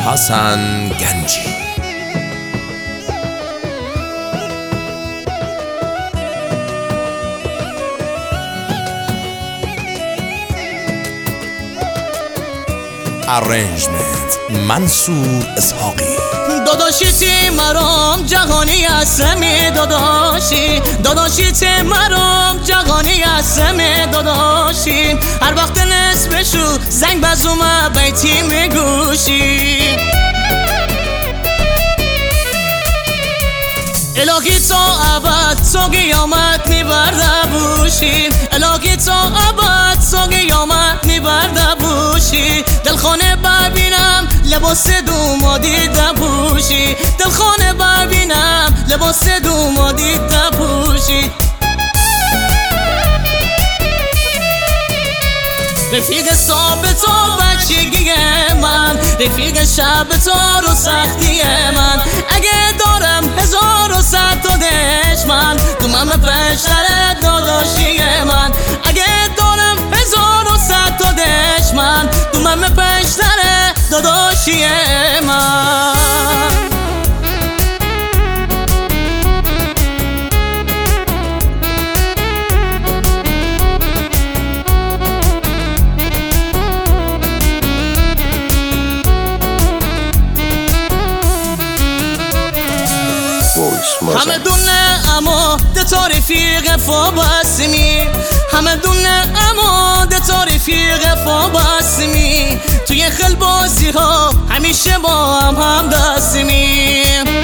حسن گنجی. ارنجمنت منصور اسحاقی. داداشی تی مرام جهانی هستم داداشی تی مرام جهانی هستم داداشی هر وقت نصفشو زنگ بزومه بیتی میگوشی الهی تا ابد تا قیامت میبرده بوشی الهی تا ابد تا قیامت میبرده بوشی دلخانه ببینم لباس دومادی دپوشی دلخانه ببینم لباس دومادی دپوشی رفیق ثابت و بچگی من رفیق شب تار و سختی من اگه دارم 1100 تا دشمن دومم پشتر داداشی من اگه دارم 1100 تا دشمن دومم پشتر داداشی من همه دونه اما ده تا رفیق فابسمی همه دونه اما ده تا رفیق فابسمی توی خلبازی ها همیشه با هم دستمی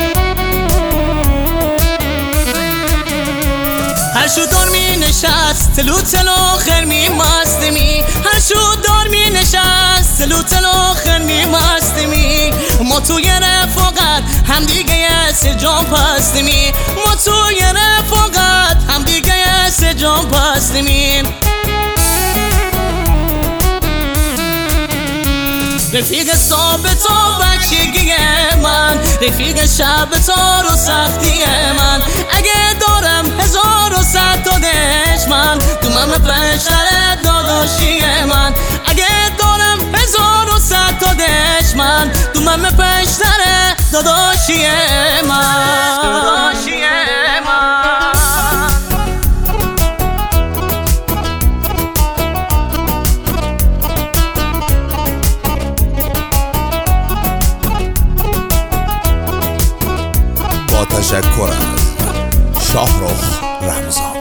هر شو دار می نشست تلو آخر می مستمی هر شو دار می نشست تلو آخر می مستمی ما توی رفاقت هم دیگه سجام پستمی ما توی رفاقت هم دیگه سجام پستمی رفیق ثابت و بچگی من رفیق شب تار و سختی من اگه دارم 1100 تا دشمن دومم پشتر داداشی من اگه دارم 1100 تا دشمن دومم پشتر داداشی من با تشکر از شاهرخ رمضان.